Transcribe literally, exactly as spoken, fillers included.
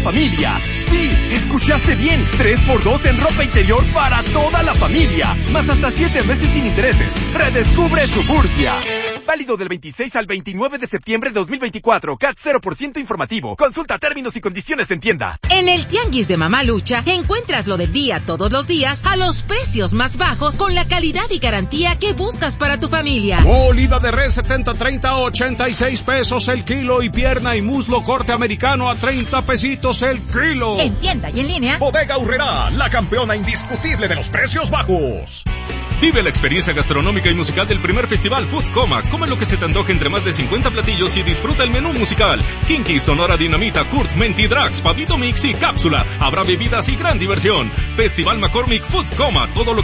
familia. Sí, escuchaste bien. tres por dos en ropa interior para toda la familia. Más hasta siete meses sin intereses. Redescubre Suburbia. Válido del veintiséis al veintinueve de septiembre de dos mil veinticuatro. C A T cero por ciento informativo. Consulta términos y condiciones en tienda. En el Tianguis de Mamalucha encuentras lo del día todos los días a los precios más bajos con la calidad y garantía que buscas para tu familia. Molida de res setenta treinta a ochenta y seis pesos el kilo y pierna y muslo corte americano a treinta pesitos el kilo. En tienda y en línea. Bodega Aurrerá, la campeona indiscutible de los precios bajos. Vive la experiencia gastronómica y musical del primer festival Food Coma. Come lo que se te antoje entre más de cincuenta platillos y disfruta el menú musical. Kinky, Sonora Dinamita, Kurt, Mentidrax, Pabito Mix y Cápsula. Habrá bebidas y gran diversión. Festival McCormick Food Coma. Todo lo